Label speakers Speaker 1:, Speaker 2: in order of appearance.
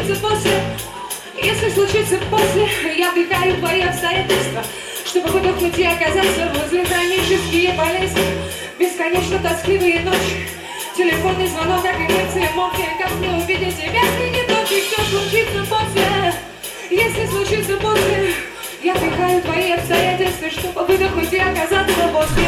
Speaker 1: случится после, если случится после, я вдыхаю твои обстоятельства, чтобы выдохнуть и оказаться возле хронические болезни. Бесконечно тоскливые ночи, телефонный звонок, как инерция морфия, как не увидеть тебя среди ночи. Все случится после, если случится после, я вдыхаю твои обстоятельства.